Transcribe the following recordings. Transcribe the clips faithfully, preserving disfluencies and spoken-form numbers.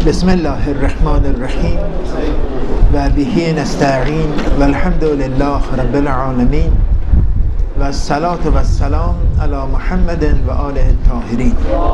بسم الله الرحمن الرحیم و به نستعین و الحمد لله رب العالمین و الصلاة و السلام علی محمد و آله الطاهرین.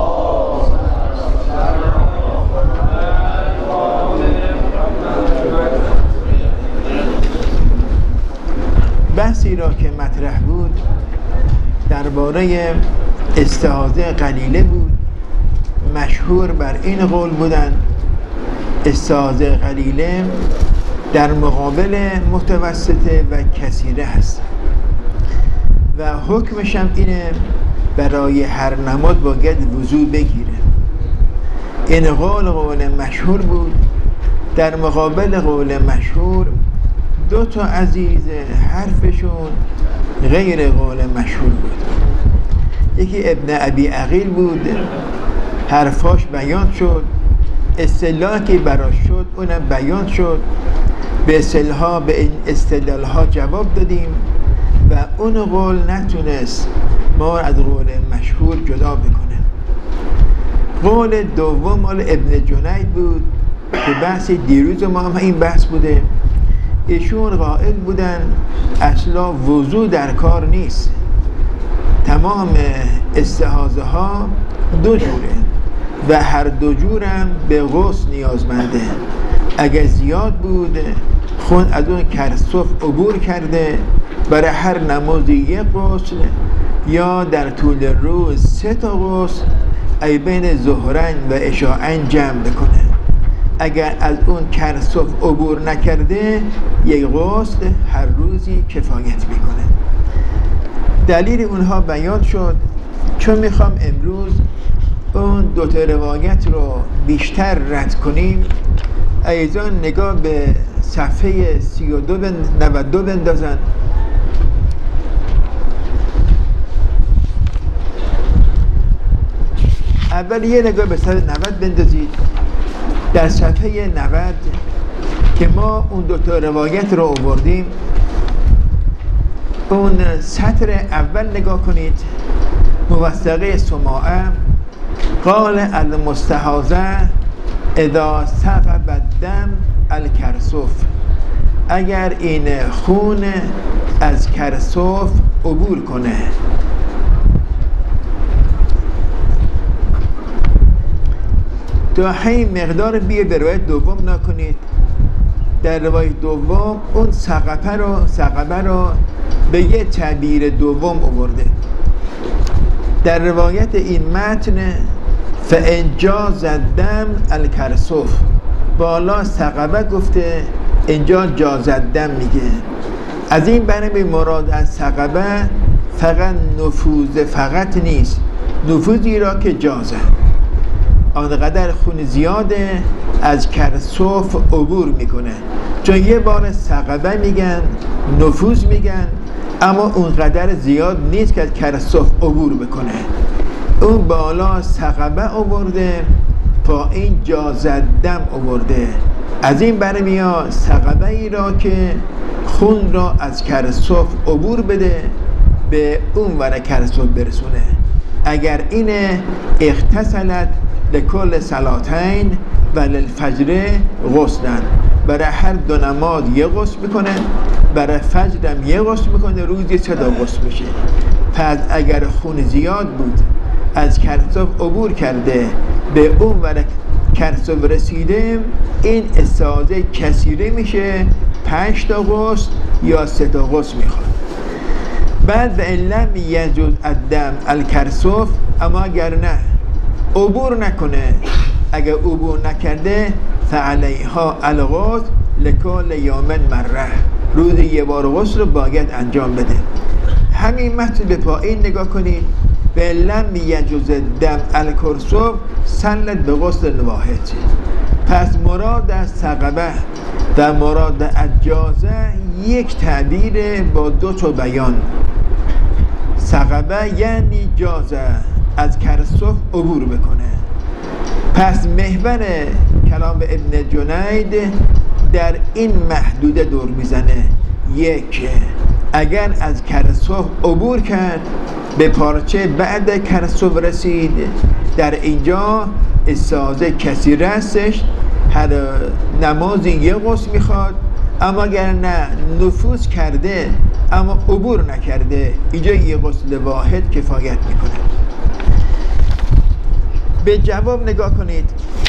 بحثی را که مطرح بود درباره استعاذه قلیله بود. مشهور بر این قول بودن استعاذه قلیله در مقابل متوسطه و کثیره هست و حکمش هم اینه برای هر نماز باید وضو بگیره. این قول قول مشهور بود. در مقابل قول مشهور دو تا عزیز حرفشون غیر قول مشهور بود. یکی ابن ابی عقیل بود، حرفاش بیان شد، استدلالی که براش شد اونم بیان شد، به اصطلاح به این استدلالها جواب دادیم و اون قول نتونست ما از قول مشهور جدا بکنه. قول دوم مال ابن جنید بود که بحث دیروز ما هم این بحث بوده. ایشون قائل بودن اصلا وضو در کار نیست، تمام استعاذه ها دو جوره و هر دو جورم به غسل نیازمنده. اگه زیاد بود خون از اون کرسوف عبور کرده برای هر نمازی یک غسل، یا در طول روز سه تا غسل ای بین ظهرین و عشاءین جمع بکنه. اگر از اون کرسوف عبور نکرده یک غسل هر روزی کفایت میکنه. دلیل اونها بیان شد. چون میخوام امروز اون دو تا روایت رو بیشتر رد کنیم، ایضا نگاه به صفحه سی و دو نود و دو بندازن. اول یه نگاه به صفحه نود بندازید. در صفحه نود که ما اون دو تا روایت رو آوردیم، اون سطر اول نگاه کنید. موثقه سماعه قال المستحاضه اذا ثقب الدم الکرسوف، اگر این خون از کرسوف عبور کنه. تو همین مقدار بیه به روایت دوم نکنید. در روایت دوم اون ثقبه رو ثقبه رو به یه تعبیر دوم آورده. در روایت این متن فإن جاز الدم الکرسوف، بالا ثقبه گفته، اینجا جاز الدم میگه. از این برمی مراد از ثقبه فقط نفوذ فقط نیست، نفوذی را که جازه، آنقدر خون زیاده از کرسوف عبور میکنه. چون یه بار ثقبه میگن، نفوذ میگن، اما اونقدر زیاد نیست که از کرسوف عبور بکنه. اون بالا ثقبه آورده، پایین جازدم آورده. از این برمیاد ثقبه ای را که خون را از کرسوف عبور بده به اون ور کرسوف برسونه. اگر این اغتسلت لکل صلاتین و للفجر غسلن، برای هر دو نماز یه غسل میکنه، برای فجرم یه غسل میکنه، روزی سه تا غسل میشه. پس اگر خون زیاد بود از کرسوف عبور کرده به اون ور کرسوف رسیده، این استعاذه کثیره میشه، پنج تا غسل یا سه تا غسل میخواد. بعد و لم یجوز الدم الکرسوف، اما اگر نه عبور نکنه، اگر عبور نکرده فعلیها الغسل لکل یوم مره، روز یه بار غسل رو باید انجام بده. همین متن به پایین نگاه کنید. به لم یجوز الدم الکرسوف سلت به غسل واحد. پس مراد از ثقبه و مراد از جازه یک تعبیر با دو تا بیان. ثقبه یعنی جازه، از کرسوف عبور بکنه. پس محور کلام ابن جنید در این محدوده دور میزنه. یک، اگر از کرسوف عبور کرد به پارچه بعد کرسوف رسید، در اینجا استعاضه کثیره هستش، هر نمازی یه غسل میخواد، اما اگر نه نفوذ کرده اما عبور نکرده، اینجا یه غسل واحد کفایت میکنه. به جواب نگاه کنید.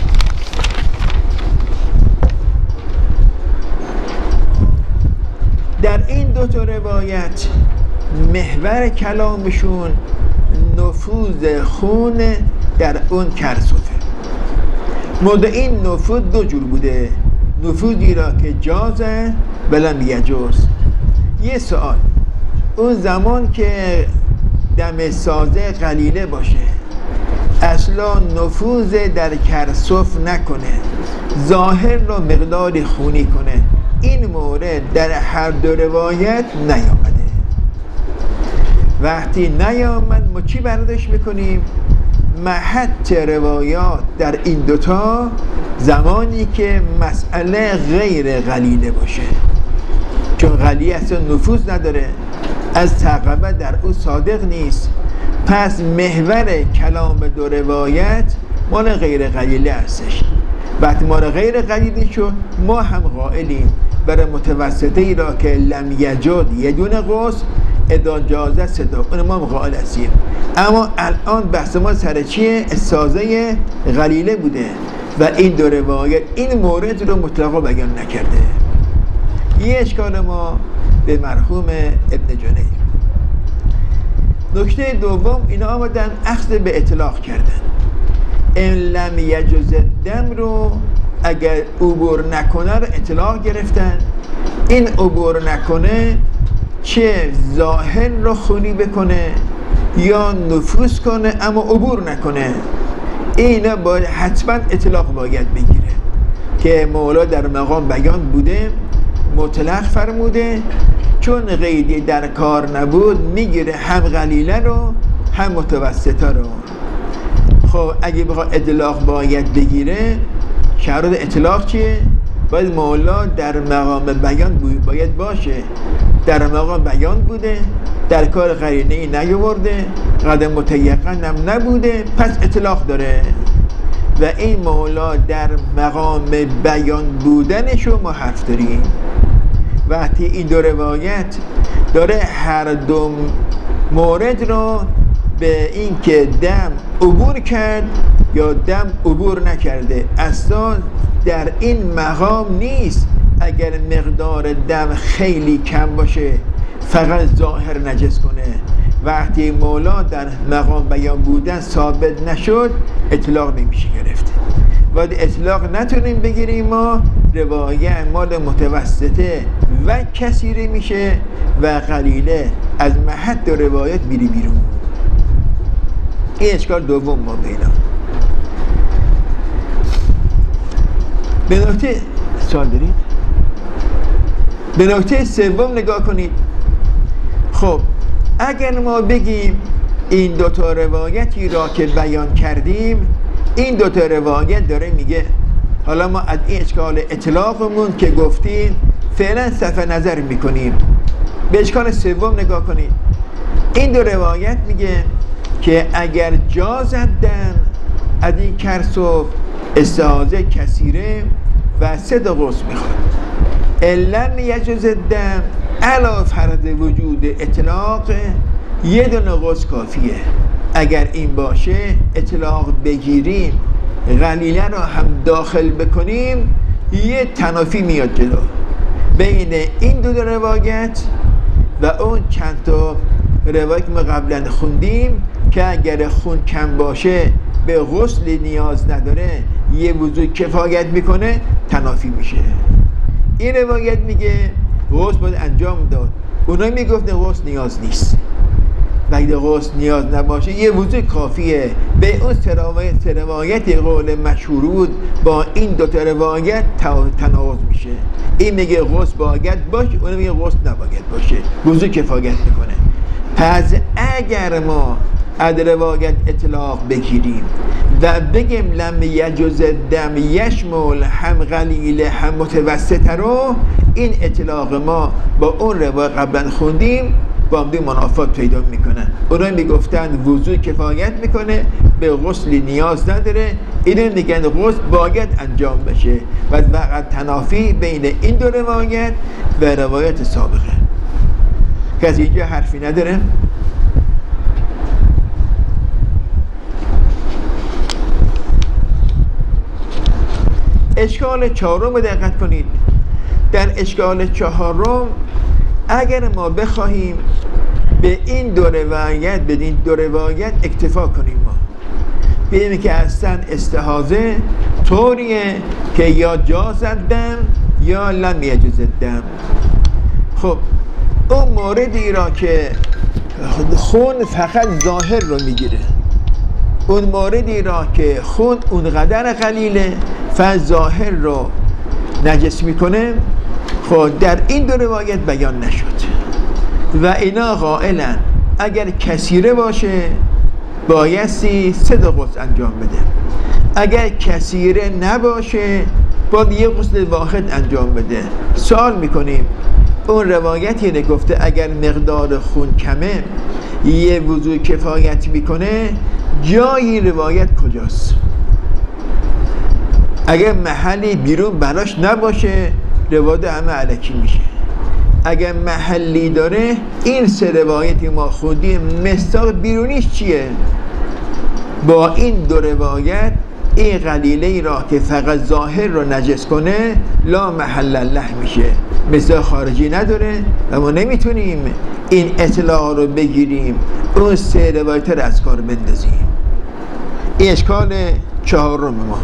در این دو تا روایت محور کلامشون نفوذ خون در اون کرسوفه. مورد این نفوذ دو جور بوده، نفوذی را که جازه ولم یجوز. یه سوال، اون زمان که دم سازه قلیله باشه، اصلا نفوذ در کرسوف نکنه، ظاهر رو مقدار خونی کنه، این مورد در هر دو روایت نیامده. وقتی نیامد ما چی برداشت میکنیم؟ محط روایات در این دوتا زمانی که مسئله غیر غلیله باشه، چون غلیه اصلا نفوذ نداره، از تعقبه در او صادق نیست، پس محور کلام دو روایت مال غیر غلیله هستش. وقتی مال غیر غلیله شد، ما هم قائلیم برای متوسطه ای را که لم یجد یه دونه غسل ادا جازه صدا، اون ما قائل هستیم. اما الان بحث ما سر چیه؟ استعاضه غلیله بوده و این دو روایت این مورد رو مطلقا بیان نکرده. یه اشکال ما به مرحوم ابن جنیر. نکته دوم، اینا آمدن اخذ به اطلاق کردن. این لم یجز دم رو اگر عبور نکنه رو اطلاق گرفتن. این عبور نکنه چه ظاهر رو خونی بکنه یا نفوذ کنه اما عبور نکنه، اینا باید حتما اطلاق باید بگیره که مولا در مقام بیان بوده، مطلق فرموده، چون قیدی در کار نبود میگیره هم قلیله رو هم متوسطه رو. خب اگه بخواد اطلاق باید بگیره، شرط اطلاق چیه؟ باید مولا در مقام بیان باید باشه، در مقام بیان بوده، در کار قرینه ای نیاورده، قدم متیقن هم نبوده، پس اطلاق داره و این مولا در مقام بیان بودنشو ما حرف داریم. وقتی این دو روایت داره هر دو مورد رو به این که دم عبور کرد یا دم عبور نکرده، اصلا در این مقام نیست اگر مقدار دم خیلی کم باشه فقط ظاهر نجس کنه. وقتی مولا در مقام بیان بودن ثابت نشد، اطلاق نمیشه گرفت. وقتی اطلاق نتونیم بگیریم، ما روایت مال متوسطه و کثیره میشه و قلیله از محط روایت میری بیرون. این اشکال دوم ما بینا. به نکته سوال دارید؟ به نکته سوم نگاه کنید. خب اگر ما بگیم این دوتا روایتی را که بیان کردیم، این دوتا روایت داره میگه، حالا ما از این اشکال اطلاقمون که گفتیم فعلا صرف نظر میکنیم، به اشکال سوم نگاه کنید. این دو روایت میگه که اگر جازت دم از این کرسوف استعاضه کثیره و سه تا غسل میخواد، لم یجز دم علا فرض وجود اطلاق یه دونه غسل کافیه. اگر این باشه اطلاق بگیریم، غلیله رو هم داخل بکنیم، یه تنافی میاد جلو بین این دو روایت و اون چند تا روایت ما قبلا خوندیم که اگر خون کم باشه به غسل نیاز نداره، یه وضو کفایت میکنه، تنافی میشه. این روایت میگه غسل باید انجام داد، اونا میگفتن غسل نیاز نیست. اگه غسل نیاز نباشه یه وضو کافیه. به اون روایت روایت قول مشهور بود با این دو تا روایت تناقض میشه. این میگه غسل باید باشه، اون میگه غسل نباید باشه، وضو کفایت میکنه. پس اگر ما از روایت اطلاق بگیریم و بگیم لم یجز دم یشمل هم قلیله هم متوسطه رو، این اطلاق ما با اون روایت قبلا خوندیم با هم منافات پیدا میکنن. اونا میگفتن وضو کفایت میکنه، به غسل نیاز نداره، اینو میگن غسل باید انجام بشه و فقط تنافی بین این دو روایت و روایت سابقه. کسی اینجا حرفی نداره؟ اشکال چهارم رو دقت کنید. در اشکال چهارم اگر ما بخواهیم به این دو روایت به این دو روایت اکتفا کنیم، ما ببینیم که اصلا استحاضه طوریه که یا جاز الدم یا لم یجوز الدم. خب اون موردی را که خون فقط ظاهر رو میگیره، اون موردی را که خون اونقدر قلیله فقط ظاهر رو نجس میکنه، خب در این دو روایت بیان نشد و اینا قائلن اگر کثیره باشه بایستی سه تا غسل انجام بده، اگر کثیره نباشه باید یه غسل واحد انجام بده. سوال میکنیم اون روایتی نگفته اگر مقدار خون کمه یه وضو کفایت میکنه، جایی روایت کجاست؟ اگر محلی بیرون براش نباشه روایت همه علکی میشه. اگر محلی داره این سه روایتی ما خوندیم مصداق بیرونیش چیه؟ با این دو روایت این قلیله ای را که فقط ظاهر رو نجس کنه لا محل له میشه، مصداق خارجی نداره و ما نمیتونیم این اطلاع رو بگیریم اون سه روایت رو از کار بندازیم. این اشکال چهارم ما.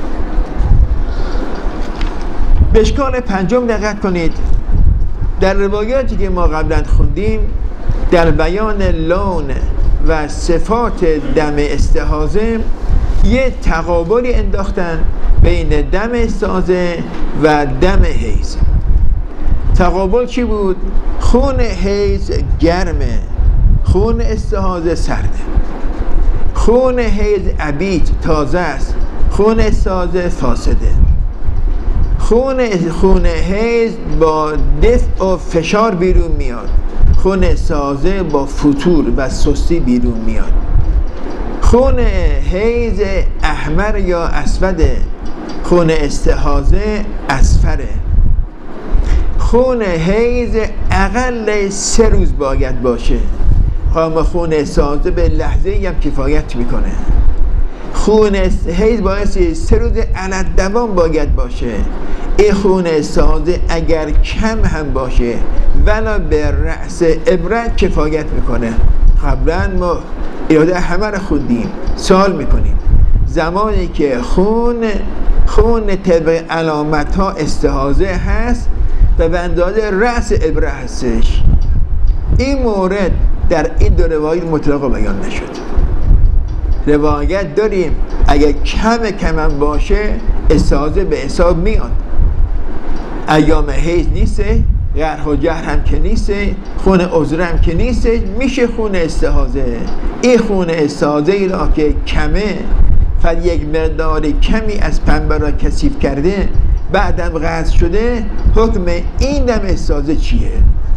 به اشکال پنجم دقت کنید. در روایاتی که ما قبلا خوندیم در بیان لون و صفات دم استحاضه یه تقابلی انداختن بین دم استحاضه و دم حیض. تقابل چی بود؟ خون حیض گرمه، خون استحاضه سرده. خون حیض عبیط تازه است، خون استحاضه فاسده. خون خون حیض با دفع و فشار بیرون میاد، خون استحاضه با فتور و سستی بیرون میاد. خون حیض احمر یا اسوده، خون استحاضه اصفره. خون حیض اقل سه روز باید باشه، اما خون استحاضه به لحظه هم کفایت میکنه. خون حیض باید سه روز علت دوام باید باشه. این خون استحاضه اگر کم هم باشه ولی به رأس عبرت کفایت میکنه. قبلا ما ایاده همه رو خوندیم. سوال میکنیم زمانی که خون خون طبق علامت ها استحاضه هست و به اندازه رأس عبره هستش، این مورد در این دو روایت مطلقا بیان نشد. روایت داریم اگر کم کم هم باشه استحاضه به حساب میاد، ایام حیض نیسته، قرح و جهر هم که نیسته، خون عذر هم که نیسته، میشه خون استحاضه. این خون استحاضه ای را که کمه فقط یک مقدار کمی از پنبه را کثیف کرده بعدم غسل شده، حکم این دم استحاضه چیه؟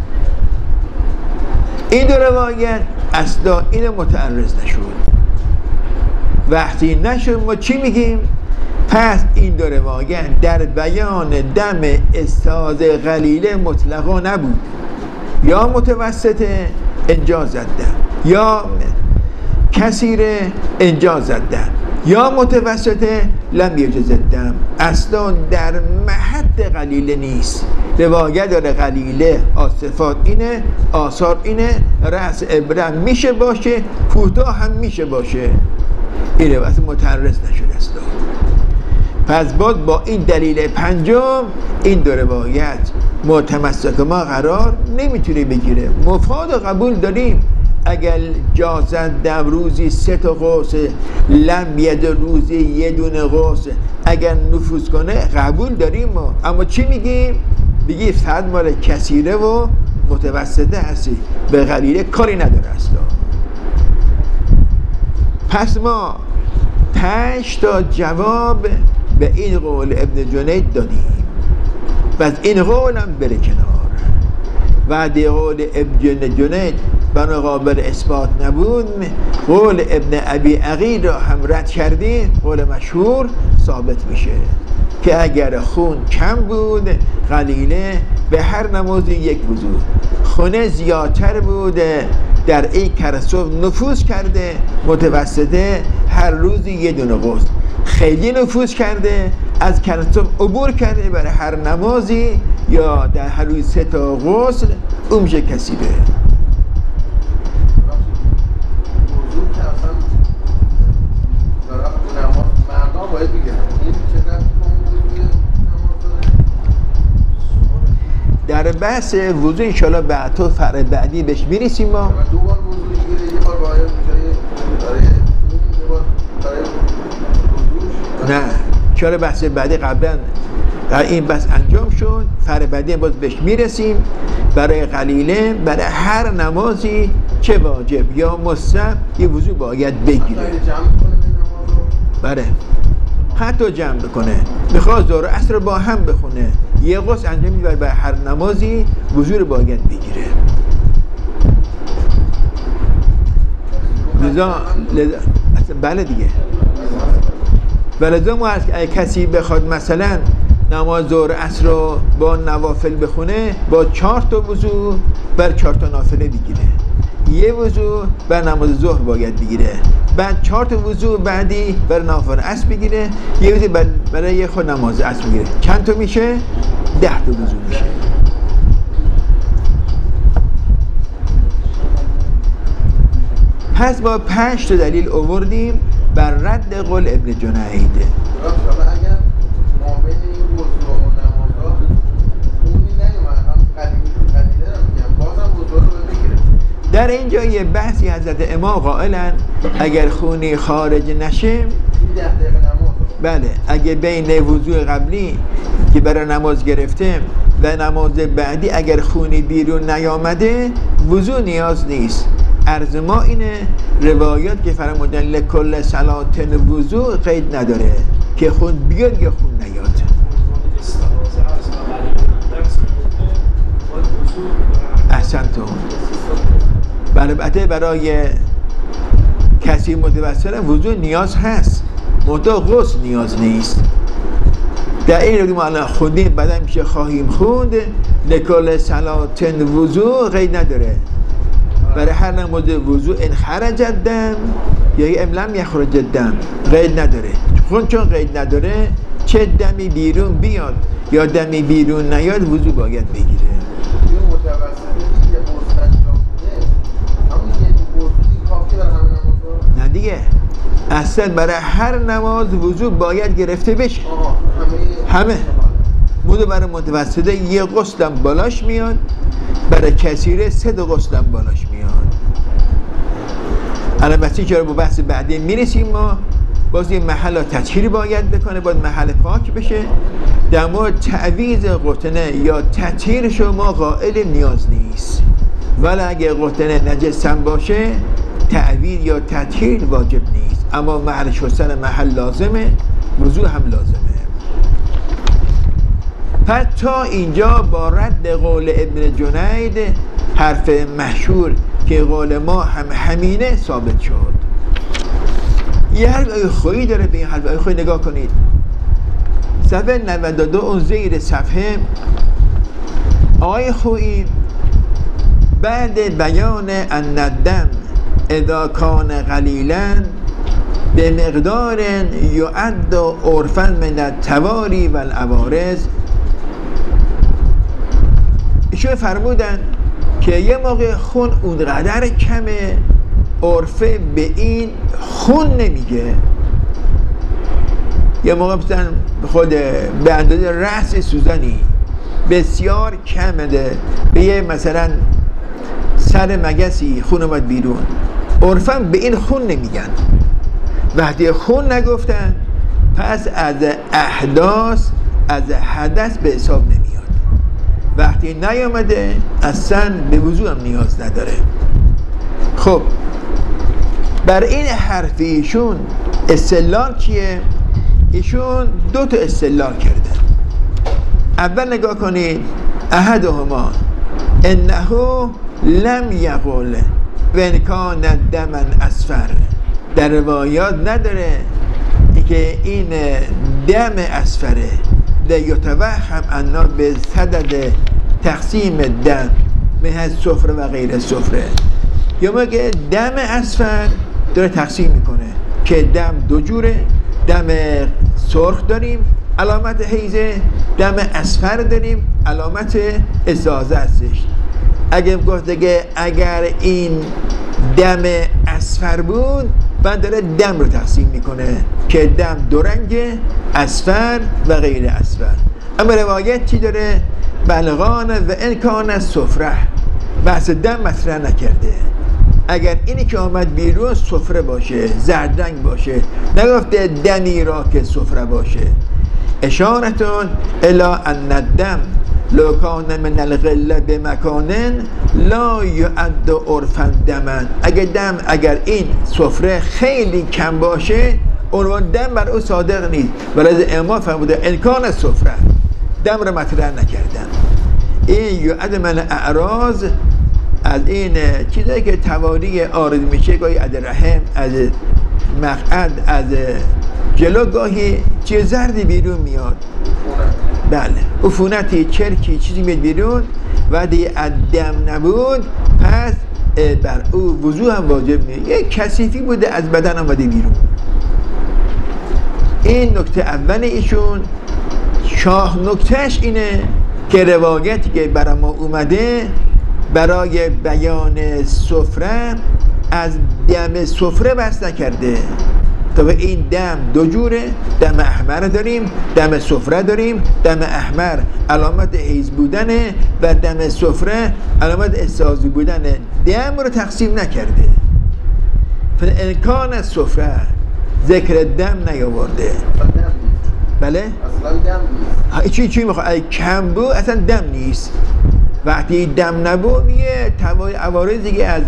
این دو روایت اصلا این متعرض نشد. وقتی نشد ما چی میگیم؟ پس این دو روایت در بیان دم استحاضه قلیله مطلقا نبود، یا متوسط انجاز دم، یا کثیر انجاز دم، یا متوسط لم یجوز دم. اصلا در محد قلیله نیست. روایت داره قلیله آصفات اینه، آثار اینه، رأس عبره میشه باشه، کوتاه هم میشه باشه. این روایت متعرض نشده اصلا. پس باز با این دلیل پنجم این دو روایت متمسک ما قرار نمیتونه بگیره. مفاد قبول داریم اگر جازن دم روزی سه تا غسل، لم ید روزی یه دونه غسل اگر نفوذ کنه قبول داریم ما. اما چی میگیم؟ بگی فقط مال کثیره و متوسطه هستی، به قلیله کاری نداره اصلا. پس ما پنج تا جواب به این قول ابن جنید دادیم و از این قول هم بره کنار. و دی قول ابن جنید بنا قابل اثبات نبود، قول ابن ابی عقیل را هم رد کردی، قول مشهور ثابت میشه که اگر خون کم بود قلیله به هر نمازی یک وضو، خونه زیادتر بوده در این کرسوف نفوذ کرده متوسطه هر روزی یه دونه غسل، خیلی نفوذ کرده از کرسوف عبور کرده برای هر نمازی یا در هر روز سه تا غسل، اون میشه کثیبه. در بحث وضو انشاءالله بعد تو فرع بعدی بهش میرسیم. ما دو بار وضو میگیره، یه بار باید میشه نه انشاءالله بحث بعدی قبلا این بحث انجام شد، فرع بعدی باز بهش میرسیم. برای قلیله برای هر نمازی چه واجب یا مستحب یه وضو باید بگیره. بله حتی جمع بکنه، میخواد ظهر و عصر با هم بخونه، یه غسل انجام میده برای هر نمازی وضو رو باید بگیره. لذا لذا بله دیگه، ولذا ما اگه کسی بخواد مثلا نماز ظهر عصر رو با نوافل بخونه با چهار تا وضو بر چهار تا نافله بگیره، یه وضو بر نماز ظهر باید بگیره، بعد چهار تا وضو بعدی بر نوافل عصر بگیره، یه وضو برای خود نماز عصر بگیره. چند تا میشه؟ ده تا وضو میشه. پس با پنج تا دلیل آوردیم بر رد قول ابن جنید. در اینجا یه بحثی حضرت امام قائلن اگر خونی خارج نشه، بله اگه بین وضوء قبلی که برای نماز گرفته و نماز بعدی اگر خونی بیرون نیامده وضوء نیاز نیست. عرض ما اینه روایات که فرمودن لکل صلاتن وضوء قید نداره که خون بیاد یا خون نیاد. احسنتم. البته برای کسی متوسل وضوء نیاز هست، منتها غسل نیاز نیست. در این رو ما الان خوندیم بعدا میشه خواهیم خوند لکل صلاتن وضوء قید نداره. برای هر نماز وضوء ان خرج الدم یا ام لم یخرج الدم قید نداره. خون چون قید نداره چه دمی بیرون بیاد یا دمی بیرون نیاد وضوء باید بگیره. نه دیگه اصلا برای هر نماز وضوء باید گرفته بشه. همه مودو برای متوسطه یه غسلم بالاش میاد، برای کثیره سه تا غسلم بالاش میاد. البته چرا با بحث بعدی میرسیم، ما باز این محل تطهیری باید بکنه، باید محل پاک بشه. در مورد تعویض قطنه یا تطهیر شما قائل نیاز نیست، ولی اگه قطنه نجس هم باشه تعویض یا تطهیر واجب نیست، اما محل شستن محل لازمه، وضوء هم لازمه. پس تا اینجا با رد قول ابن جنید حرف مشهور که قول ما هم همینه ثابت شد. یه حرف آیه خویی داره، به این حرف آیه خویی نگاه کنید. صفحه نود و دو اون زیر صفحه آیه خویی بعد بیان ان الدم اذا کان قلیلا به مقدار یعد عرفا من التواری و العوارض، ایشون فرمودن که یه موقع خون اونقدر کمه عرفه به این خون نمیگه، یه موقع مثلا خود به اندازه رأس سوزنی بسیار کمده، به یه مثلا سر مگسی خون اومد بیرون، عرفاً به این خون نمیگن. وقتی خون نگفتن پس از احداث از حدث به حساب نمیاد. وقتی نیامده اصلا به وضوء هم نیاز نداره. خب بر این حرف ایشون استدلال چیه؟ ایشون دو تا استدلال کرده. اول نگاه کنید، احدهما انه لم یقل و انکان دمن اصفر. در روایات نداره که این دم اصفره ده یتوهم انا به صدد تقسیم دم من سفره و غیر سفره. یا میگه دم اصفر داره تقسیم میکنه که دم دو جوره، دم سرخ داریم علامت حیزه، دم اصفر داریم علامت استحاضه هستش. اگه گفت دیگه اگر این دم اصفر بود بعد داره دم رو تقسیم میکنه که دم دو رنگه، اصفر و غیر اصفر. اما روایت چی داره؟ بلغان و انکان سفره، بحث دم مطرح نکرده. اگر اینی که آمد بیرون سفره باشه، زرد رنگ باشه، نگفته دمی را که سفره باشه. اشارتون الا ان الدم لو کان من الغله بمکانن لا یعد عرفا دمن. اگر دم اگر این سفره خیلی کم باشه عنوان دم بر او صادق نیست، ولی از امام فرموده امکان سفره، دم را مطرح نکردن. این یعد من اعراض از این چیزایی که توالی آرز میشه، گاهی از رحم، از مقعد، از جلو گاهی چیز زردی بیرون میاد. بله عفونتی، چرکی، چیزی میاد بیرون و دیگه از دم نبود پس بر او وضوء هم واجب میاد. یک کثیفی بوده از بدن آمده بیرون. این نکته اول ایشون. شاه نکتهش اینه که روایتی که برای ما اومده برای بیان سفره از دم سفره بس نکرده. تا به این دم دو جوره، دم احمر داریم، دم سفره داریم. دم احمر علامت حیض بودنه و دم سفره علامت استحاضه بودنه. دم رو تقسیم نکرده. فالامکان سفره ذکر دم نیاورده. بله؟ اصلا دم نیست. چی چی میخواد؟ اگه کم بود اصلا دم نیست. وقتی دم نبود یه تمای عوارض دیگه از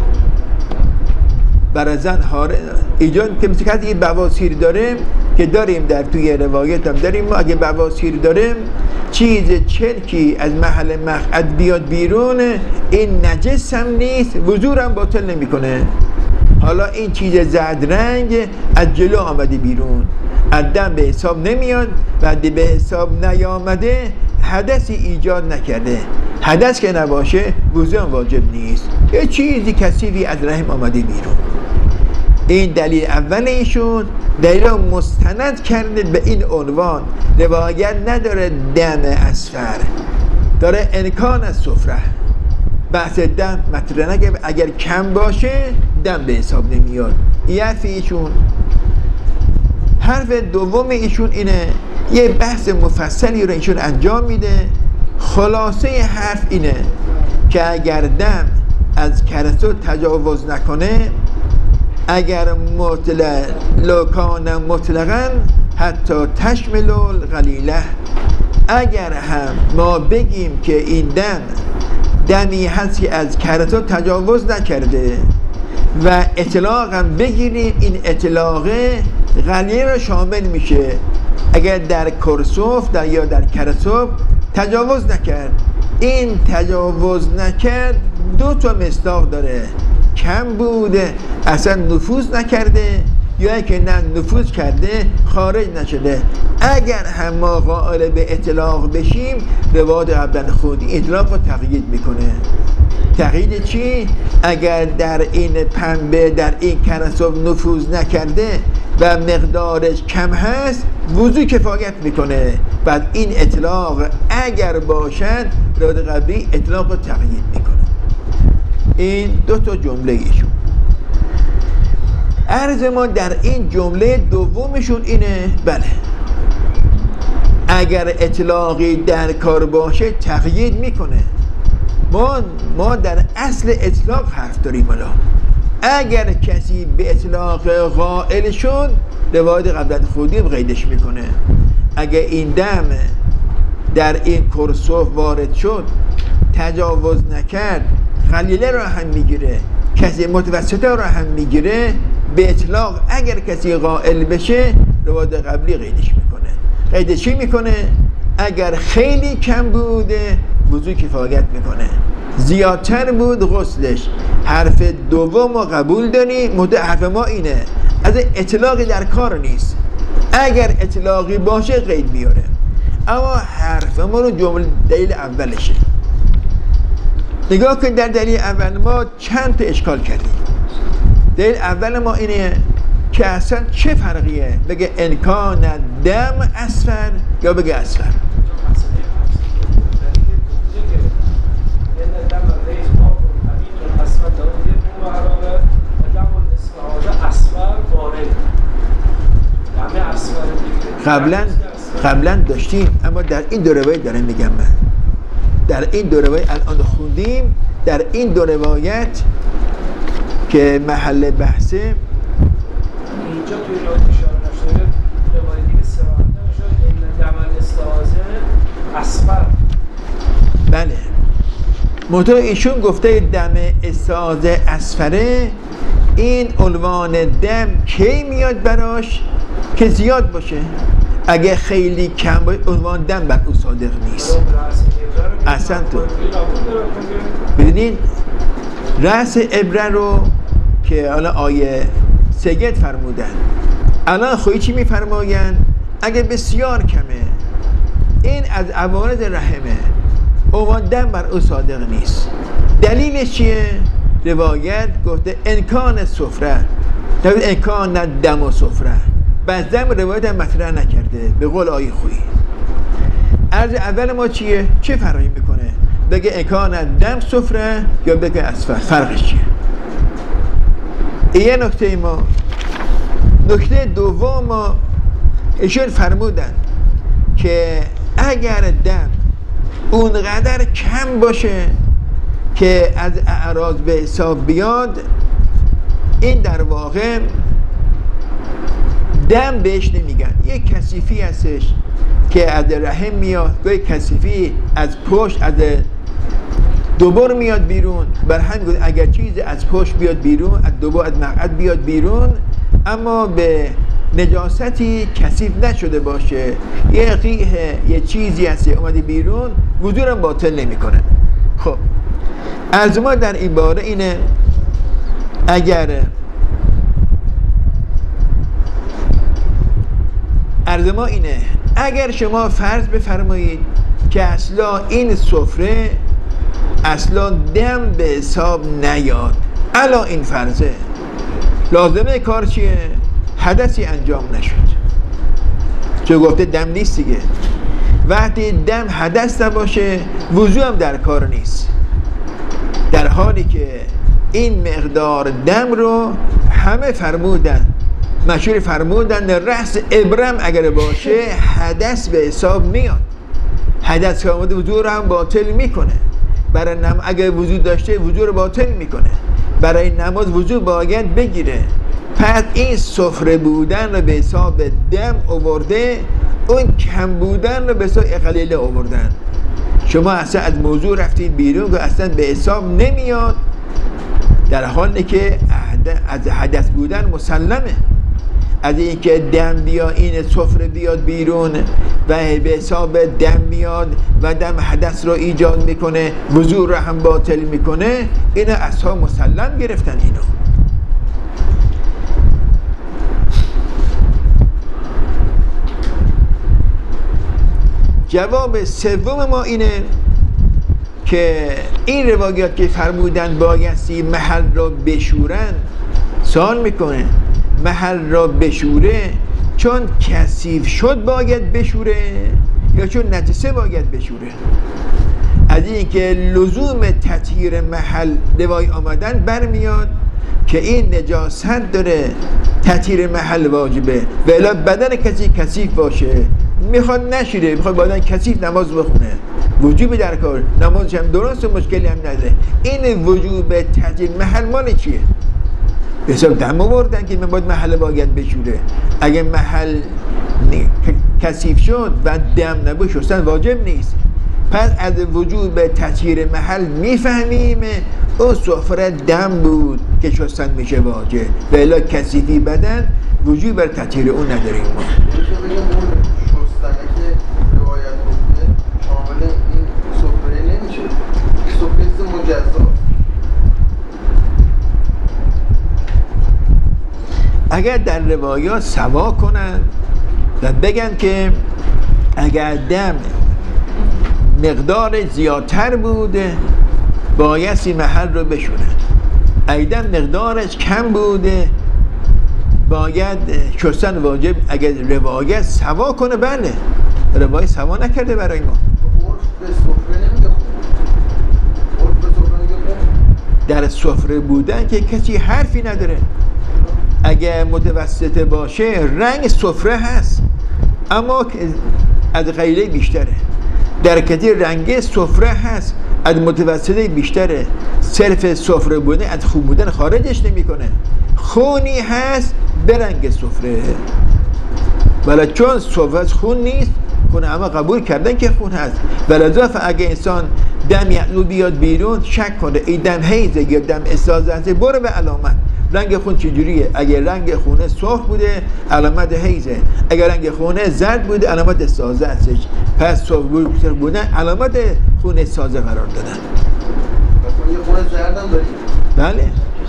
برای زن حاره ایجاد که مثل کسی بواسیر داره که داریم در توی روایت هم داریم. ما اگه بواسیر داریم چیز چرکی از محل مقعد بیاد بیرون این نجس هم نیست، وضو هم باطل نمیکنه. حالا این چیز زرد رنگ از جلو آمده بیرون، از دم به حساب نمیاد، بعد به حساب نیامده حدثی ایجاد نکرده. حدث که نباشه وضو هم واجب نیست. یه چیزی کثیفی از رحم آمده بیرون. این دلیل اول ایشون. دلیل مستند کرده به این عنوان. روایت نداره دم اصفر، داره امکان سفره. بحث دم مطرح نگه. اگر کم باشه دم به حساب نمیاد. این حرف ایشون. حرف دوم ایشون اینه، یه بحث مفصلی رو ایشون انجام میده. خلاصه حرف اینه که اگر دم از کرسو تجاوز نکنه، اگر مطلق لکان مطلقا حتی تشمل القلیله، اگر هم ما بگیم که این دم دمی هست که از کرسو تجاوز نکرده و اطلاق هم بگیریم، این اطلاق قلیله رو شامل میشه. اگر در کرسوف در یا در کرسوف تجاوز نکرد، این تجاوز نکرد دو تا مصداق داره. کم بوده اصلا نفوذ نکرده، یا که نه نفوذ کرده خارج نشده. اگر هم ما قائل به اطلاق بشیم، روایت قبلا خودی اطلاق رو تقیید میکنه. تقیید چی؟ اگر در این پنبه در این کرسوف نفوذ نکرده و مقدارش کم هست وضو کفایت میکنه. بعد این اطلاق اگر باشد روایت قبلی اطلاق رو تقیید میکنه. این دو تا جمله ایشون. عرض ما در این جمله دومشون اینه، بله اگر اطلاقی در کار باشه تقیید میکنه. ما ما در اصل اطلاق حرف داریم. الان اگر کسی به اطلاق قائل شد، روایت قبلا خودی قیدش میکنه. اگر این دم در این کرسوف وارد شد تجاوز نکرد، قلیله را هم میگیره، کسی متوسطه را هم میگیره، به اطلاق اگر کسی قائل بشه روایت قبلی قیدش میکنه. قیدشی میکنه اگر خیلی کم بوده وضو کفایت میکنه. زیادتر بود غسلش. حرف دوم رو قبول داری، مدت حرف ما اینه از اطلاقی در کار نیست. اگر اطلاقی باشه قید بیاره، اما حرف ما رو جمله دلیل اولشه. نگاه که در دلیل اول ما چند تا اشکال کردیم. دلیل اول ما اینه که اصلا چه فرقیه بگه انکان دم اسفر یا بگه اسفر. قبلا قبلا داشتیم، اما در این دو روایت دارم میگم من در این دو روایت الان خوندیم، در این دو روایت که محل بحثه اینجا توی روایت اشاره نشده، روایتی که سراحت نشده این دم استعاذه اسفر. بله، منتها ایشون گفته دم استعاذه اسفره. این عنوان دم کی میاد براش؟ که زیاد باشه. اگه خیلی کم باشه عنوان دم بر او صادق نیست. اصلا تو ببینید رأس ابره رو که حالا آیه سگت فرمودن، الان خواهی چی میفرماین؟ اگه بسیار کمه، این از عوارض رحمه، عنوان دم بر او صادق نیست. دلیلش چیه؟ روایت گفته انکان سفره، نبید انکان دم و سفره. بعد دم روایت هم مطرح نکرده به قول آیه خویی. عرض اول ما چیه؟ چه فرقی میکنه؟ بگه انکان دم سفره یا بگه اسفر، فرقش چیه؟ این نکته ما. نکته دوم ما ایشون فرمودن که اگر دم اونقدر کم باشه که از اعراض به حساب بیاد، این در واقع دم بهش نمیگن. یک کثیفی هستش که از رحم میاد، یک کثیفی از پشت از دوبر میاد بیرون. بر همین گفت اگر چیزی از پشت بیاد بیرون، از دوبر از مقعد بیاد بیرون، اما به نجاستی کثیف نشده باشه، یه قیح یه چیزی هست اومده بیرون، وضو را باطل نمیکنه. خب از ما در این باره اینه اگر عرض ما اینه اگر شما فرض بفرمایید که اصلا این سفره اصلا دم به حساب نیاد، الا این فرضه، لازمه کار چیه؟ حدثی انجام نشد. چون گفته دم نیست دیگه. وقتی دم حدث نباشه وضو هم در کار نیست، در حالی که این مقدار دم رو همه فرمودن، مشهور فرمودن رأس ابرم اگر باشه حدث به حساب میاد. حدث که آمده وضو رو هم باطل میکنه. برای نم اگر وضو داشته وضو رو باطل میکنه. برای نماز وضو باید بگیره. پس این سفره بودن رو به حساب دم آورده، اون کم بودن رو به حساب قلیل آوردن. شما اصلا از موضوع رفتید بیرون که اصلا به حساب نمیاد، در حالی که از حدث بودن مسلمه. از اینکه دم بیا این سفره بیاد بیرون و به حساب دم میاد و دم حدث رو ایجاد میکنه، وضو رو هم باطل میکنه، این اصلا مسلم گرفتن اینو. جواب سوم ما اینه که این روایات که فرمودن بایستی محل را بشورن، سوال میکنه محل را بشوره چون کثیف شد باید بشوره یا چون نجسه باید بشوره؟ از این که لزوم تطهیر محل روای آمدن برمیاد که این نجاست داره، تطهیر محل واجبه، و الا بدن کسی کثیف باشه میخواد نشیره، میخواد بدن کثیف نماز بخونه، وجوب در کار، نمازش هم درست و مشکلی هم نداره. این وجوب تطهیر محل مال چیه؟ به حساب دم آوردن که من باید محل باید بشوره. اگه محل کثیف شد و دم نبود شستن واجب نیست. پس از وجوب تطهیر محل میفهمیم اون سفره دم بود که شستن میشه واجب، و الا کثیفی بدن وجوب بر تطهیر اون نداریم ما. شستنه که روایت گفته شامل این سفره نمیشه. اگر در روایات سوا کنن و بگن که اگر دم مقدار زیادتر بوده بایستی محل رو بشورن، اگر مقدارش کم بوده باید شستن واجب. اگر روایت سوا کنه بله، روایت سوا نکرده برای ما. در سفره بودن که کسی حرفی نداره. اگر متوسطه باشه رنگ سفره هست اما از غیره بیشتره. در کتی رنگ سفره هست از متوسطه بیشتره. صرف سفره بودن از خون بودن خارجش نمیکنه. خونی هست به رنگ سفره، ولی چون سفره خون نیست، خون همه قبول کردن که خون هست. ولی اضافه اگه انسان دم یعلو بیاد بیرون شک کنه این دم حیزه یا دم استحاضه هست، برو به علامت رنگ خون چجوریه. اگر رنگ خونه سرخ بوده علامت حیزه، اگر رنگ خونه زرد بوده علامت استحاضه هستش. پس سرخ بودن علامت خون استحاضه قرار دادن. یه خون زرد هم داریم؟ بله.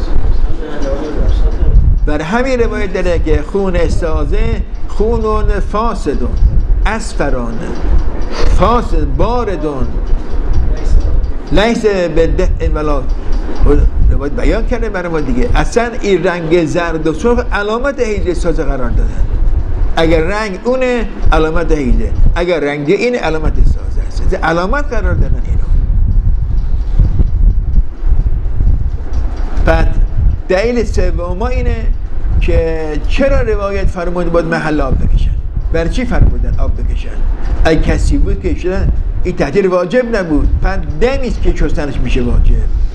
بر همین روایت داره که خون استحاضه خونون فاسدون اسفران فاسد باردون لیس بده ولا. روایت بیان کرده برای ما دیگه اصلا این رنگ زرد و سرخ علامت حیض استحاضه قرار دادن. اگر رنگ اونه علامت حیضه، اگر رنگ این علامت استحاضه است. علامت قرار دادن اینو. بعد دلیل سوم اینه که چرا روایت فرمود باید محل آب بکشن. برای چی فرمودن آب بکشن؟ اگه کسی بود که شدن این تحتیر واجب نبود، پس دمیست که شستنش میشه واجب.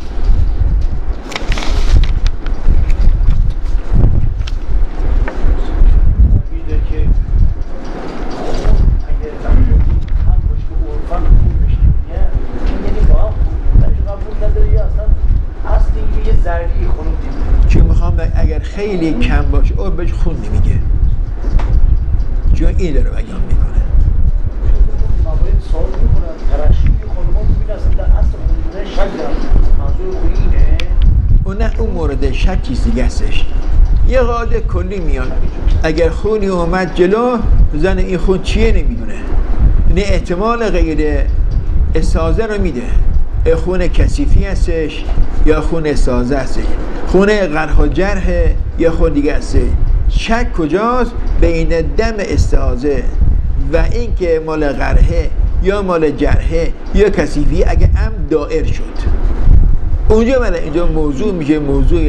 اگر خیلی کم باشه او بهش خون نمیگه، چون این داره بیان میکنه. باید سوال میکنن ترشیحی خانمان ببین اصلا در اصل خونده شک دارم منظور خویینه اون نه اون مورد شک چیز دیگه هستش. یه قاعده کلی میاد اگر خونی اومد جلو زن این خون چیه نمیدونه، نه احتمال غیر استحاضه رو میده. خون کثیفی هستش یا خون استحاضه هستش، خون قرح و جرح یا خون دیگه هستش. شک کجاست؟ بین دم استحاضه و این که مال قرحه یا مال جرحه یا کثیفی اگه هم دائر شد اونجا بله اینجا موضوع میشه، موضوع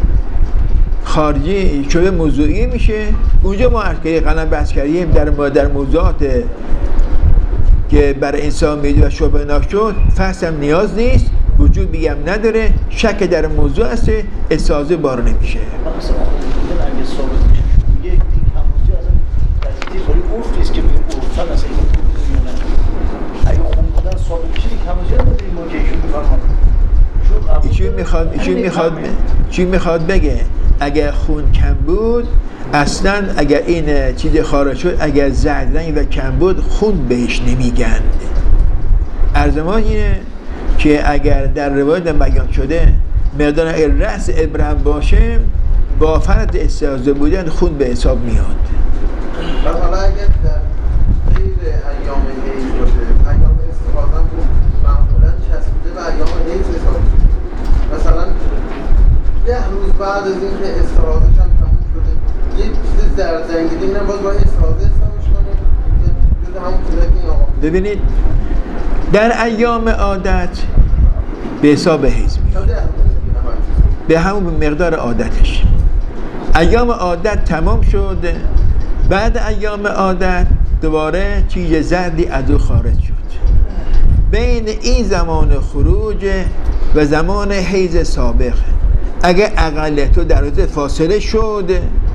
خارجی شده موضوعی میشه. اونجا ما ارکه قلم بحث کردیم در در موضوعات که برای انسان میده و شبه ناک شد فحص هم نیاز نیست، وجود بگم نداره، شک در موضوع هست، استحاضه بار نمیشه. مثلا خودمون اگه ثابت میشه میگه یک دیگه هموزی اصلا در دیگه خالی عرف نیست که میگه عرفن اصلا این خون میونه. اگه خون بودن ثابت میشه یک هموزی هم نداریم ما که ایشون میفرمان. ایشون میخواد ایشون میخواد چی میخواد بگه؟ اگر خون کم بود اصلا اگر این چیز خارج شد اگر زرد رنگ و کم بود خون بهش نمیگن. ارزمان اینه که اگر در روایت بیان شده مقدار اگر رأس ابرهم باشه با فرض استحاضه بودن خون به حساب میاد. و حالا اگر در غیر ایام حیض باشه، ایام استحاضه بود معمولا چسبیده و ایام حیض حساب میشه. مثلا یه روز بعد از اینکه استحاضه‌ش هم تموم شده یه چیز در زنگیدی اینم باز باید استحاضه حسابش کنه جز همون چیزایی که این آقا ببینید در ایام عادت به حساب حیض میاد، به همون مقدار عادتش. ایام عادت تمام شد، بعد ایام عادت دوباره چیز زردی از او خارج شد. بین این زمان خروج و زمان حیض سابق اگر اقل تو در روز فاصله شد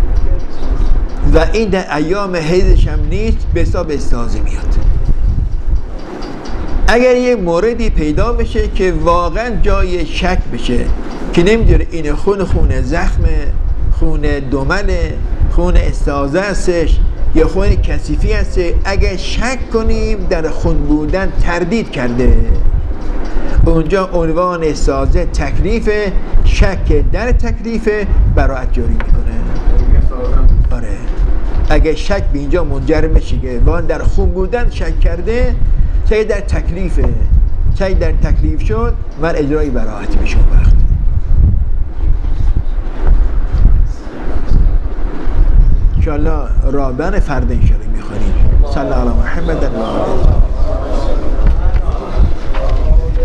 و این در ایام حیضش هم نیست به حساب استحاضه میاد. اگر یه موردی پیدا بشه که واقعا جای شک بشه که نمیدونه این خون خون زخم، خون دمله، خون استحاضه هستش یا خون کثیفی هست، اگر شک کنیم در خون بودن تردید کرده اونجا عنوان استحاضه تکلیف، شک در تکلیف براءت جاری میکنه. آره اگه شک به اینجا منجر بشه که وان در خون بودن شک کرده، چه در تکلیفه، چه در تکلیف شد، من اجرای براحت میشه وقت. انشاءالله رابعه فرد انشاءالله میخونیم. صلی الله علی محمد و آله.